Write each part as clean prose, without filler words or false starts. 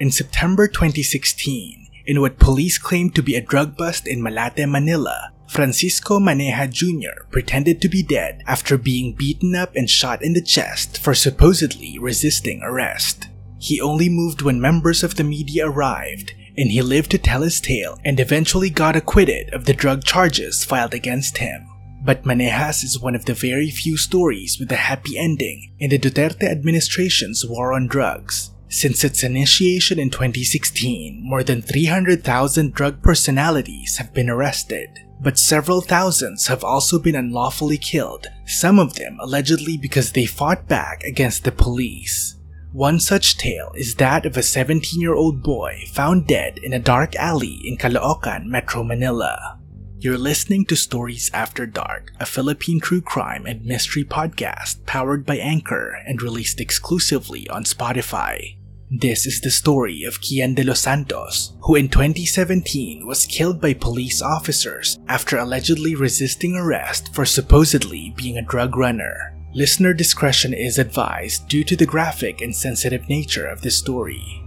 in September 2016, in what police claimed to be a drug bust in Malate, Manila, Francisco Maneja Jr. pretended to be dead after being beaten up and shot in the chest for supposedly resisting arrest. He only moved when members of the media arrived, and he lived to tell his tale and eventually got acquitted of the drug charges filed against him. But Manejas is one of the very few stories with a happy ending in the Duterte administration's war on drugs. Since its initiation in 2016, more than 300,000 drug personalities have been arrested, but several thousands have also been unlawfully killed, some of them allegedly because they fought back against the police. One such tale is that of a 17-year-old boy found dead in a dark alley in Caloocan, Metro Manila. You're listening to Stories After Dark, a Philippine true crime and mystery podcast powered by Anchor and released exclusively on Spotify. This is the story of Kian de los Santos, who in 2017 was killed by police officers after allegedly resisting arrest for supposedly being a drug runner. Listener discretion is advised due to the graphic and sensitive nature of the story.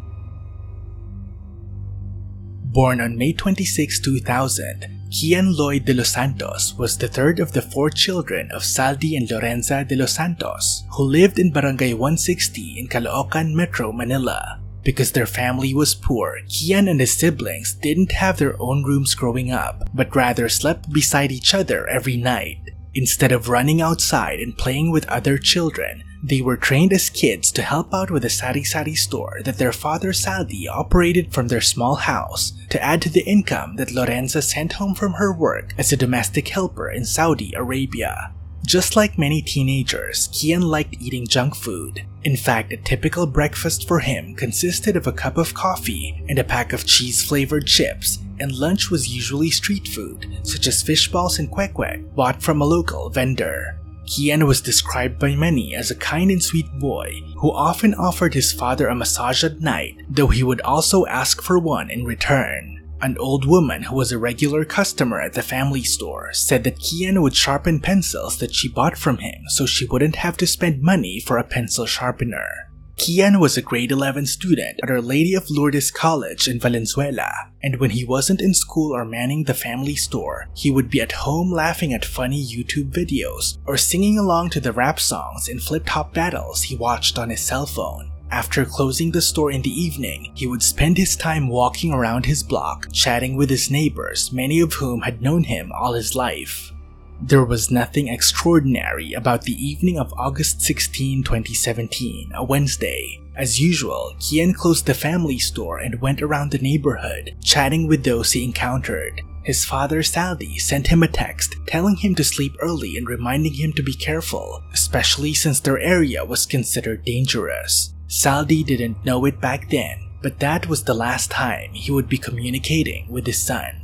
Born on May 26, 2000, Kian Lloyd de los Santos was the third of the four children of Saldi and Lorenza de los Santos, who lived in Barangay 160 in Caloocan, Metro Manila. Because their family was poor, Kian and his siblings didn't have their own rooms growing up, but rather slept beside each other every night. Instead of running outside and playing with other children, they were trained as kids to help out with a sari-sari store that their father Saldi operated from their small house to add to the income that Lorenza sent home from her work as a domestic helper in Saudi Arabia. Just like many teenagers, Kian liked eating junk food. In fact, a typical breakfast for him consisted of a cup of coffee and a pack of cheese-flavored chips, and lunch was usually street food, such as fish balls and kwek-kwek, bought from a local vendor. Kian was described by many as a kind and sweet boy who often offered his father a massage at night, though he would also ask for one in return. An old woman who was a regular customer at the family store said that Kian would sharpen pencils that she bought from him so she wouldn't have to spend money for a pencil sharpener. Kian was a grade 11 student at Our Lady of Lourdes College in Valenzuela, and when he wasn't in school or manning the family store, he would be at home laughing at funny YouTube videos or singing along to the rap songs and flip-top battles he watched on his cell phone. After closing the store in the evening, he would spend his time walking around his block, chatting with his neighbors, many of whom had known him all his life. There was nothing extraordinary about the evening of August 16, 2017, a Wednesday. As usual, Kian closed the family store and went around the neighborhood, chatting with those he encountered. His father Saldi sent him a text telling him to sleep early and reminding him to be careful, especially since their area was considered dangerous. Saldi didn't know it back then, but that was the last time he would be communicating with his son.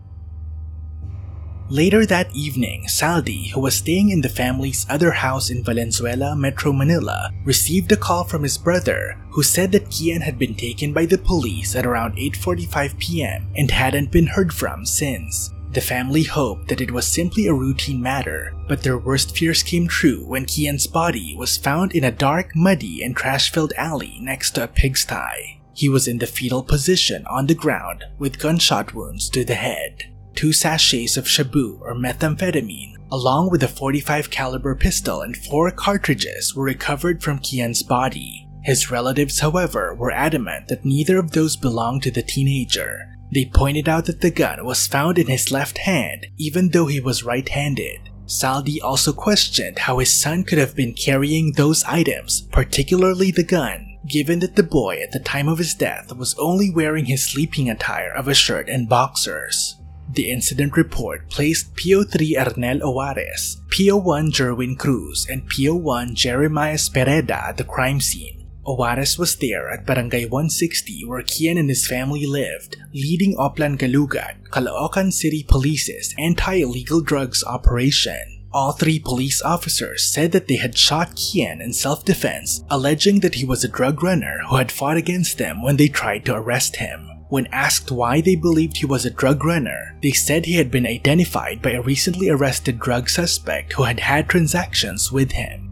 Later that evening, Saldi, who was staying in the family's other house in Valenzuela, Metro Manila, received a call from his brother who said that Kian had been taken by the police at around 8:45 p.m. and hadn't been heard from since. The family hoped that it was simply a routine matter, but their worst fears came true when Kian's body was found in a dark, muddy, and trash-filled alley next to a pigsty. He was in the fetal position on the ground with gunshot wounds to the head. 2 sachets of shabu or methamphetamine, along with a .45 caliber pistol and 4 cartridges were recovered from Kian's body. His relatives, however, were adamant that neither of those belonged to the teenager. They pointed out that the gun was found in his left hand, even though he was right-handed. Saldi also questioned how his son could have been carrying those items, particularly the gun, given that the boy at the time of his death was only wearing his sleeping attire of a shirt and boxers. The incident report placed PO3 Ernel Owares, PO1 Jerwin Cruz, and PO1 Jeremiah Spereda at the crime scene. Owares was there at Barangay 160 where Kian and his family lived, leading Oplan Galugat, Caloocan City Police's anti-illegal drugs operation. All 3 police officers said that they had shot Kian in self-defense, alleging that he was a drug runner who had fought against them when they tried to arrest him. When asked why they believed he was a drug runner, they said he had been identified by a recently arrested drug suspect who had had transactions with him.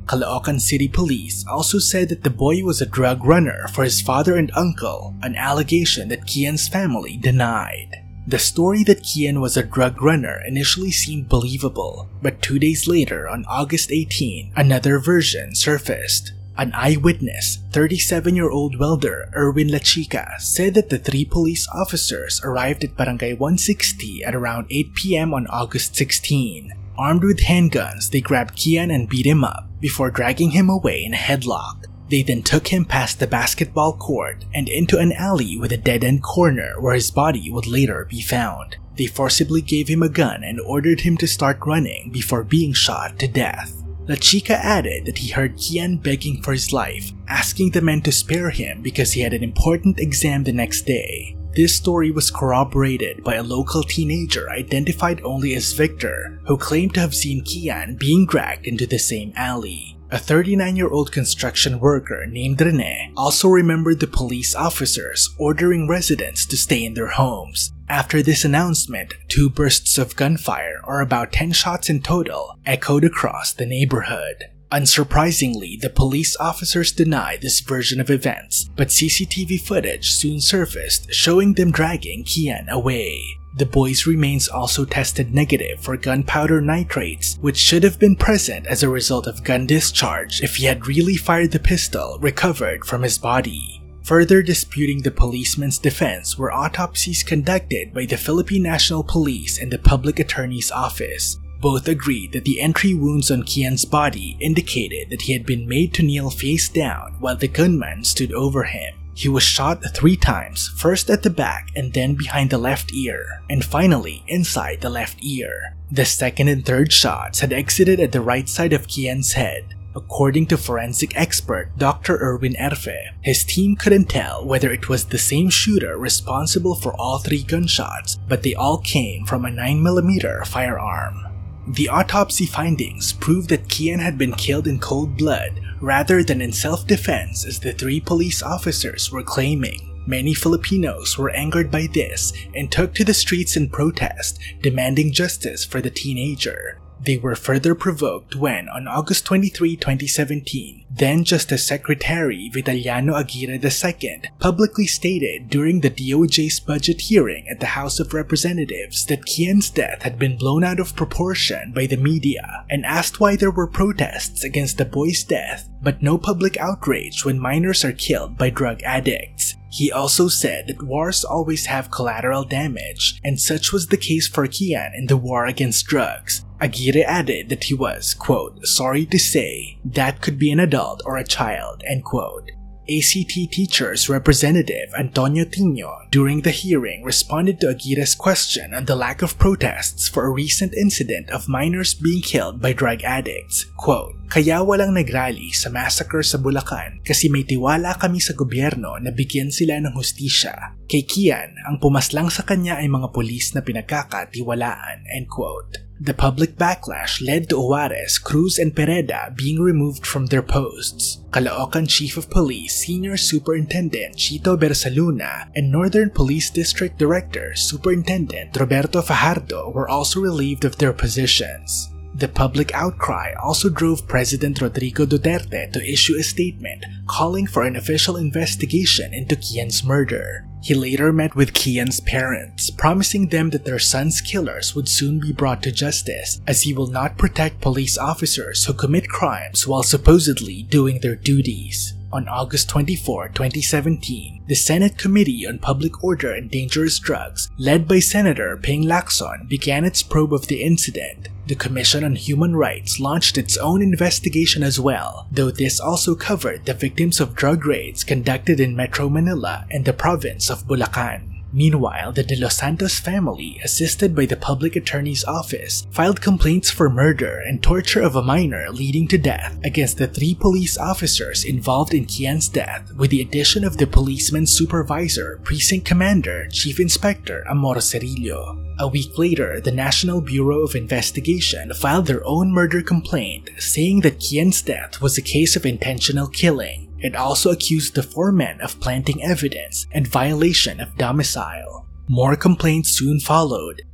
Caloocan City Police also said that the boy was a drug runner for his father and uncle, an allegation that Kian's family denied. The story that Kian was a drug runner initially seemed believable, but 2 days later, on August 18, another version surfaced. An eyewitness, 37-year-old welder Erwin La Chica, said that the 3 police officers arrived at Barangay 160 at around 8 p.m. on August 16. Armed with handguns, they grabbed Kian and beat him up before dragging him away in a headlock. They then took him past the basketball court and into an alley with a dead-end corner where his body would later be found. They forcibly gave him a gun and ordered him to start running before being shot to death. La Chica added that he heard Kian begging for his life, asking the men to spare him because he had an important exam the next day. This story was corroborated by a local teenager identified only as Victor, who claimed to have seen Kian being dragged into the same alley. A 39-year-old construction worker named Rene also remembered the police officers ordering residents to stay in their homes. After this announcement, 2 bursts of gunfire, or about 10 shots in total, echoed across the neighborhood. Unsurprisingly, the police officers denied this version of events, but CCTV footage soon surfaced showing them dragging Kian away. The boy's remains also tested negative for gunpowder nitrates, which should have been present as a result of gun discharge if he had really fired the pistol recovered from his body. Further disputing the policeman's defense were autopsies conducted by the Philippine National Police and the Public Attorney's Office. Both agreed that the entry wounds on Kian's body indicated that he had been made to kneel face down while the gunman stood over him. He was shot 3 times, first at the back and then behind the left ear, and finally inside the left ear. The second and third shots had exited at the right side of Kian's head. According to forensic expert Dr. Erwin Erfe, his team couldn't tell whether it was the same shooter responsible for all 3 gunshots, but they all came from a 9mm firearm. The autopsy findings proved that Kian had been killed in cold blood rather than in self-defense as the 3 police officers were claiming. Many Filipinos were angered by this and took to the streets in protest, demanding justice for the teenager. They were further provoked when, on August 23, 2017, then Justice Secretary Vitaliano Aguirre II publicly stated during the DOJ's budget hearing at the House of Representatives that Kian's death had been blown out of proportion by the media and asked why there were protests against the boy's death but no public outrage when minors are killed by drug addicts. He also said that wars always have collateral damage, and such was the case for Kian in the war against drugs. Aguirre added that he was, quote, sorry to say, that could be an adult or a child, end quote. ACT Teachers Representative Antonio Tino during the hearing responded to Aguirre's question on the lack of protests for a recent incident of minors being killed by drug addicts. Quote, kaya walang nagrally sa massacre sa Bulacan kasi may tiwala kami sa gobyerno na bigyan sila ng hustisya. Kay Kian, ang pumaslang sa kanya ay mga pulis na pinagkakatiwalaan, end quote. The public backlash led to Juarez, Cruz, and Pereda being removed from their posts. Caloocan Chief of Police Senior Superintendent Chito Bersaluna and Northern Police District Director Superintendent Roberto Fajardo were also relieved of their positions. The public outcry also drove President Rodrigo Duterte to issue a statement calling for an official investigation into Kian's murder. He later met with Kian's parents, promising them that their son's killers would soon be brought to justice, as he will not protect police officers who commit crimes while supposedly doing their duties. On August 24, 2017, the Senate Committee on Public Order and Dangerous Drugs, led by Senator Ping Lacson, began its probe of the incident. The Commission on Human Rights launched its own investigation as well, though this also covered the victims of drug raids conducted in Metro Manila and the province of Bulacan. Meanwhile, the De Los Santos family, assisted by the Public Attorney's Office, filed complaints for murder and torture of a minor leading to death against the 3 police officers involved in Kian's death, with the addition of the policeman's supervisor, Precinct Commander, Chief Inspector Amor Cerillo. A week later, the National Bureau of Investigation filed their own murder complaint, saying that Kian's death was a case of intentional killing. It also accused the 4 men of planting evidence and violation of domicile. More complaints soon followed,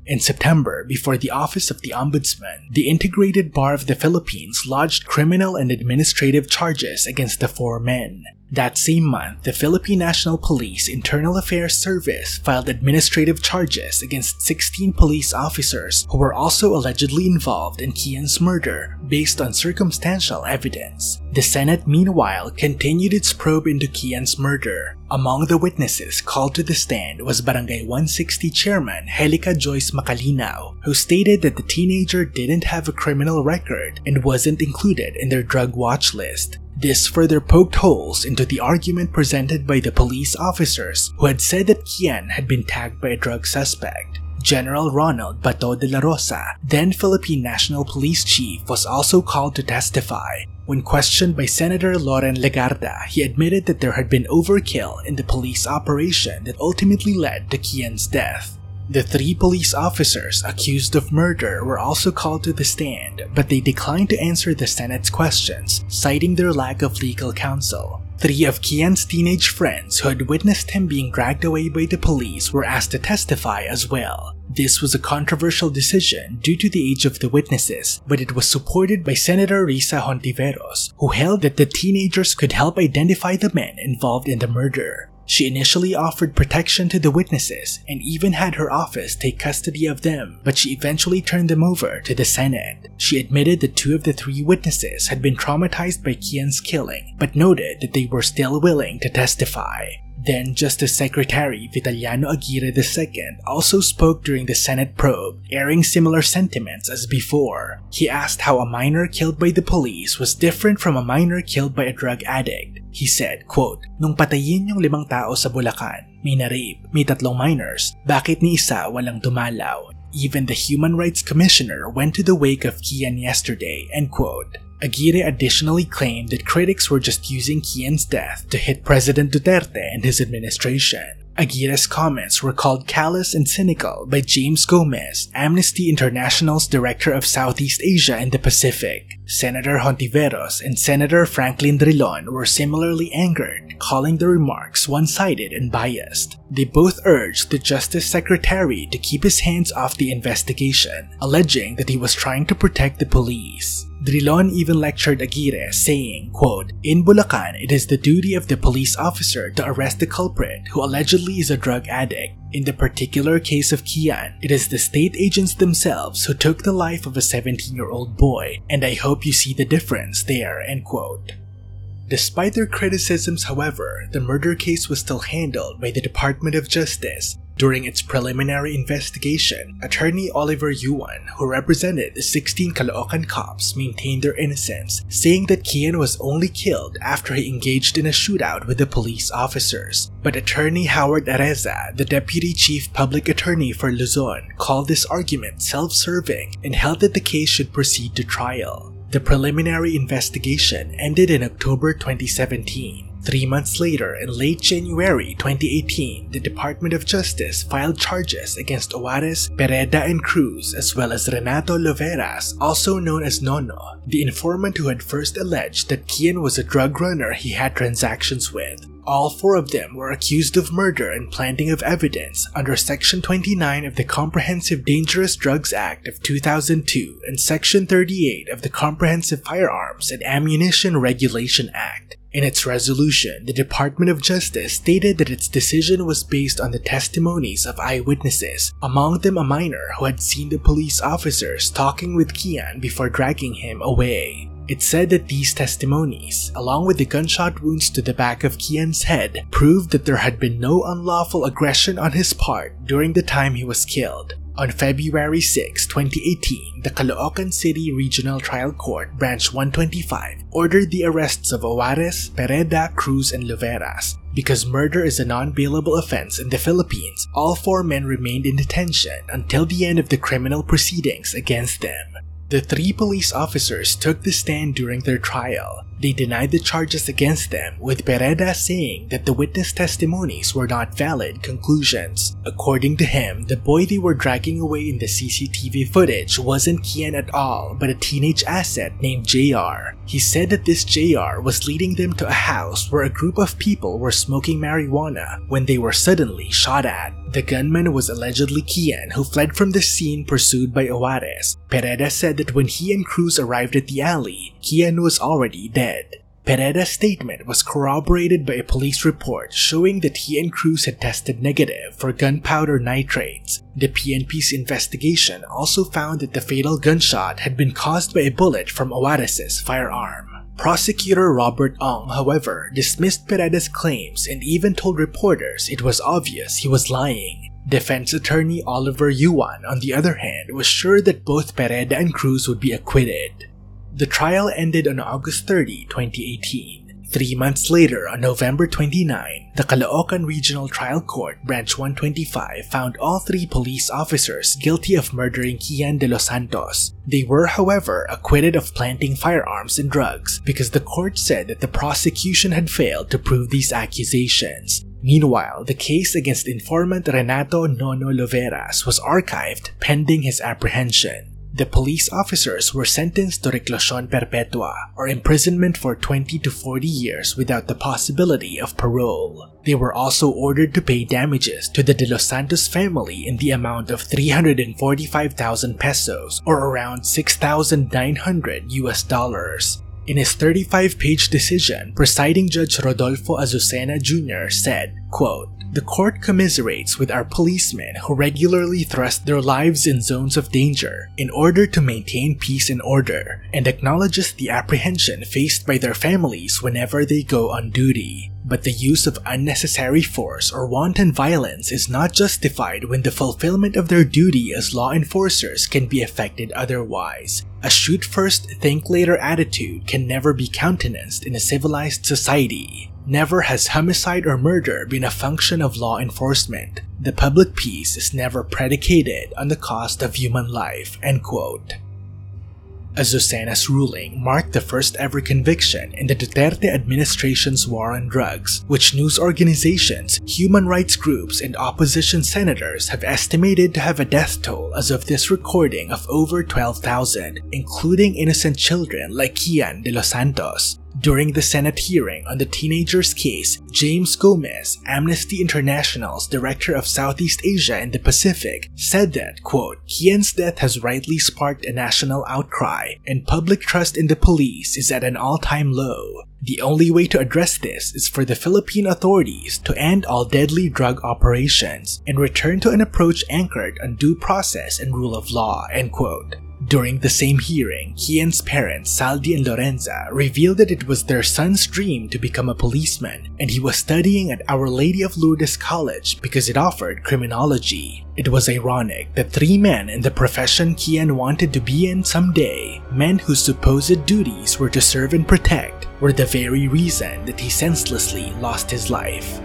In September, before the Office of the Ombudsman, the Integrated Bar of the Philippines lodged criminal and administrative charges against the four men. That same month, the Philippine National Police Internal Affairs Service filed administrative charges against 16 police officers who were also allegedly involved in Kian's murder based on circumstantial evidence. The Senate, meanwhile, continued its probe into Kian's murder. Among the witnesses called to the stand was Barangay 160 Chairman Helica Joyce Macalinaw, who stated that the teenager didn't have a criminal record and wasn't included in their drug watch list. This further poked holes into the argument presented by the police officers who had said that Kian had been tagged by a drug suspect. General Ronald Bato de la Rosa, then Philippine National Police Chief, was also called to testify. When questioned by Senator Loren Legarda, he admitted that there had been overkill in the police operation that ultimately led to Kian's death. The three police officers accused of murder were also called to the stand, but they declined to answer the Senate's questions, citing their lack of legal counsel. Three of Kian's teenage friends who had witnessed him being dragged away by the police were asked to testify as well. This was a controversial decision due to the age of the witnesses, but it was supported by Senator Risa Hontiveros, who held that the teenagers could help identify the men involved in the murder. She initially offered protection to the witnesses and even had her office take custody of them, but she eventually turned them over to the Senate. She admitted that two of the three witnesses had been traumatized by Kian's killing, but noted that they were still willing to testify. Then Justice Secretary Vitaliano Aguirre II also spoke during the Senate probe, airing similar sentiments as before. He asked how a minor killed by the police was different from a minor killed by a drug addict. He said, quote, "Nung patayin yung 5 tao sa Bulacan, may na-rape, may 3 minors, bakit ni isa walang dumalaw? Even the Human Rights Commissioner went to the wake of Kian yesterday," end quote. Aguirre additionally claimed that critics were just using Kian's death to hit President Duterte and his administration. Aguirre's comments were called callous and cynical by James Gomez, Amnesty International's Director of Southeast Asia and the Pacific. Senator Hontiveros and Senator Franklin Drilon were similarly angered, calling the remarks one-sided and biased. They both urged the Justice Secretary to keep his hands off the investigation, alleging that he was trying to protect the police. Drilon even lectured Aguirre, saying, quote, "In Bulacan, it is the duty of the police officer to arrest the culprit who allegedly is a drug addict. In the particular case of Kian, it is the state agents themselves who took the life of a 17-year-old boy, and I hope you see the difference there," end quote. Despite their criticisms, however, the murder case was still handled by the Department of Justice. During its preliminary investigation, Attorney Oliver Yuan, who represented the 16 Caloocan cops, maintained their innocence, saying that Kian was only killed after he engaged in a shootout with the police officers. But Attorney Howard Areza, the Deputy Chief Public Attorney for Luzon, called this argument self-serving and held that the case should proceed to trial. The preliminary investigation ended in October 2017. 3 months later, in late January 2018, the Department of Justice filed charges against Juarez, Pereda, and Cruz, as well as Renato Loveras, also known as Nono, the informant who had first alleged that Kian was a drug runner he had transactions with. All 4 of them were accused of murder and planting of evidence under Section 29 of the Comprehensive Dangerous Drugs Act of 2002 and Section 38 of the Comprehensive Firearms and Ammunition Regulation Act. In its resolution, the Department of Justice stated that its decision was based on the testimonies of eyewitnesses, among them a minor who had seen the police officers talking with Kian before dragging him away. It said that these testimonies, along with the gunshot wounds to the back of Kian's head, proved that there had been no unlawful aggression on his part during the time he was killed. On February 6, 2018, the Caloocan City Regional Trial Court Branch 125 ordered the arrests of Juarez, Pereda, Cruz, and Loveras. Because murder is a non-bailable offense in the Philippines, all 4 men remained in detention until the end of the criminal proceedings against them. The 3 police officers took the stand during their trial. They denied the charges against them, with Pereda saying that the witness testimonies were not valid conclusions. According to him, the boy they were dragging away in the CCTV footage wasn't Kian at all, but a teenage asset named JR. He said that this JR was leading them to a house where a group of people were smoking marijuana when they were suddenly shot at. The gunman was allegedly Kian, who fled from the scene pursued by Juarez. Pereda said that when he and Cruz arrived at the alley, Kian was already dead. Pereda's statement was corroborated by a police report showing that he and Cruz had tested negative for gunpowder nitrates. The PNP's investigation also found that the fatal gunshot had been caused by a bullet from Juarez's firearm. Prosecutor Robert Ong, however, dismissed Pereda's claims and even told reporters it was obvious he was lying. Defense attorney Oliver Yuan, on the other hand, was sure that both Pereda and Cruz would be acquitted. The trial ended on August 30, 2018. 3 months later, on November 29, the Caloocan Regional Trial Court, Branch 125, found all 3 police officers guilty of murdering Kian de los Santos. They were, however, acquitted of planting firearms and drugs because the court said that the prosecution had failed to prove these accusations. Meanwhile, the case against informant Renato Nono Loveras was archived pending his apprehension. The police officers were sentenced to reclusión perpetua, or imprisonment for 20 to 40 years without the possibility of parole. They were also ordered to pay damages to the De Los Santos family in the amount of 345,000 pesos, or around $6,900. In his 35-page decision, presiding Judge Rodolfo Azucena Jr. said, quote, "The court commiserates with our policemen who regularly thrust their lives in zones of danger in order to maintain peace and order, and acknowledges the apprehension faced by their families whenever they go on duty. But the use of unnecessary force or wanton violence is not justified when the fulfillment of their duty as law enforcers can be affected otherwise. A shoot first, think later attitude can never be countenanced in a civilized society. Never has homicide or murder been a function of law enforcement. The public peace is never predicated on the cost of human life." End quote. Azucena's ruling marked the first ever conviction in the Duterte administration's war on drugs, which news organizations, human rights groups, and opposition senators have estimated to have a death toll as of this recording of over 12,000, including innocent children like Kian de los Santos. During the Senate hearing on the teenager's case, James Gomez, Amnesty International's director of Southeast Asia and the Pacific, said that, quote, "Kian's death has rightly sparked a national outcry, and public trust in the police is at an all-time low. The only way to address this is for the Philippine authorities to end all deadly drug operations and return to an approach anchored on due process and rule of law." End quote. During the same hearing, Kian's parents, Saldi and Lorenza, revealed that it was their son's dream to become a policeman, and he was studying at Our Lady of Lourdes College because it offered criminology. It was ironic that 3 men in the profession Kian wanted to be in someday, men whose supposed duties were to serve and protect, were the very reason that he senselessly lost his life.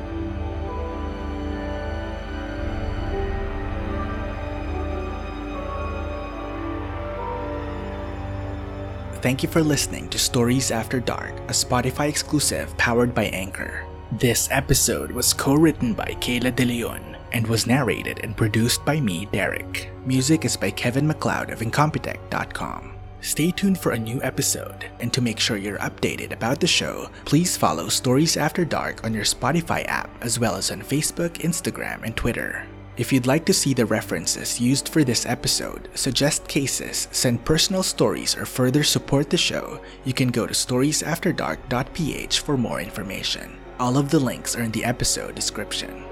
Thank you for listening to Stories After Dark, a Spotify exclusive powered by Anchor. This episode was co-written by Kayla De Leon and was narrated and produced by me, Derek. Music is by Kevin MacLeod of Incompetech.com. Stay tuned for a new episode, and to make sure you're updated about the show, please follow Stories After Dark on your Spotify app as well as on Facebook, Instagram, and Twitter. If you'd like to see the references used for this episode, suggest cases, send personal stories, or further support the show, you can go to storiesafterdark.ph for more information. All of the links are in the episode description.